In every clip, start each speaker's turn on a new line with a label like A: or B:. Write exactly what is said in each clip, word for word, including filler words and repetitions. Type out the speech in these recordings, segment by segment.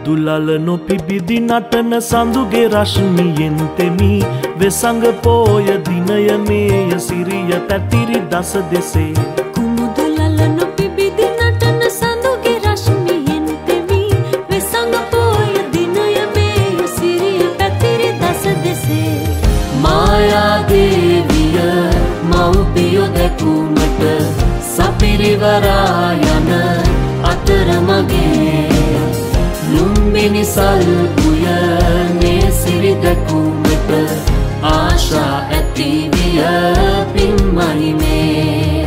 A: මුදුලල නොපිබිදි නටන සඳුගේ රශ්මියෙන් තෙමි වෙසඟ පෝය දිනය මේය සිරිය පැතිරි දස දෙසේ
B: කුමුදුලල නොපිබිදි නටන සඳුගේ රශ්මියෙන් තෙමි වෙසඟ පෝය දිනය මේය සිරිය පැතිරි දස දෙසේ
A: මායා දේවිය මව්පියෝ දැකුමට සපිරිවරා යන අතරමගේ ලුම්බිනි සල් උයනේ සිරි දැකුමට ආශා ඇති විය පින්මහිමේ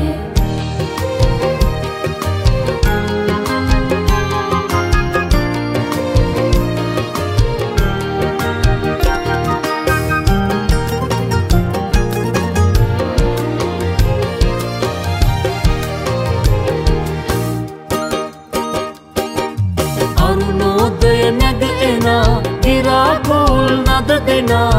A: අරුණෝදය නැග එනා ගිරාකුල් නද දෙනා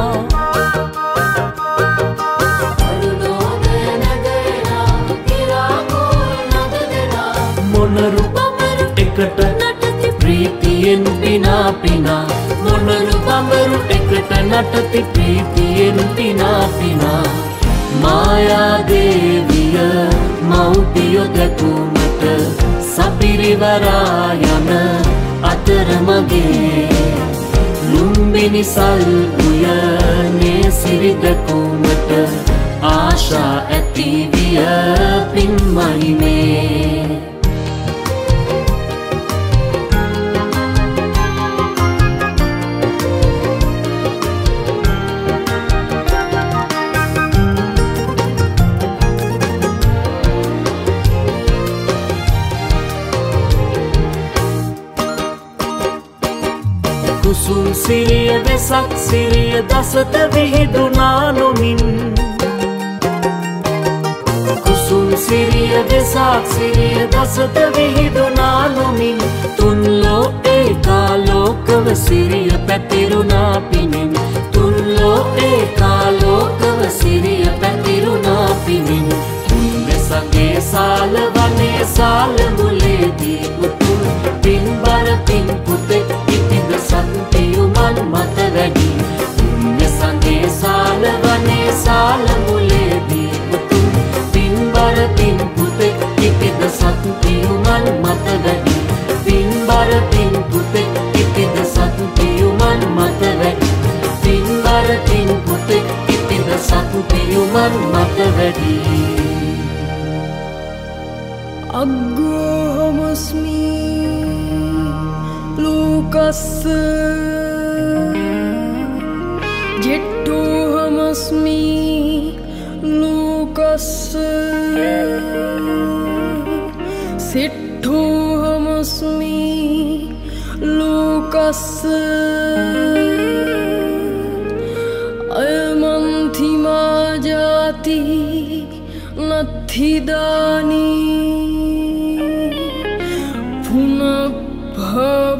A: අරුණෝදය නැග එනා ගිරාකුල් නද දෙනා මොනරු බඹරු එකට නටති ප්‍රීතියෙන් පිනා පිනා මොනරු බඹරු එකට නටති ප්‍රීතියෙන් පිනා පිනා මායා දේවිය මව්පියෝ දැකුමට සපිරිවරා යන අතරමගේ ලුම්බිනි සල් උයනේ සිරි දැකුමට ආශා ඇති විය පින්මහිමේ කුසුම් සිරිය වෙසක් සිරිය දසත විහිදුනා නොමින් කුසුම් සිරිය වෙසක් සිරිය දසත විහිදුනා නොමින් තුන්ලෝ ඒකාලෝකව සිරිය පැතිරුණා පිණින් තුන්ලෝ ඒකාලෝකව සිරිය පැතිරුණා පිණින් වෙසගේ සාල වනේ සාල මුලේදී උතුම් පින්බර පින් පුතෙක් ඉතිද සත්පියුමන් මත වැඩි වෙසගේ සාල වනේ සාල මුලේදී උතුම් පින්බර පින් පුතෙක් ඉතිද සත්පියුමන් මත වැඩි පින්බර පින් පුතෙක් ඉතිද සත්පියුමන් මත වැඩි පින්බර පින් පුතෙක් ඉතිද සත්පියුමන් මත වැඩි
C: අග්ගෝහමස්මි ලෝකස්ස ජෙට්ටෝහමස්මි ලෝකස්ස සෙට්ටෝහමස්මි ලෝකස්ස අයමන්තිමා ජාති නත්ථිදානී පුනః භව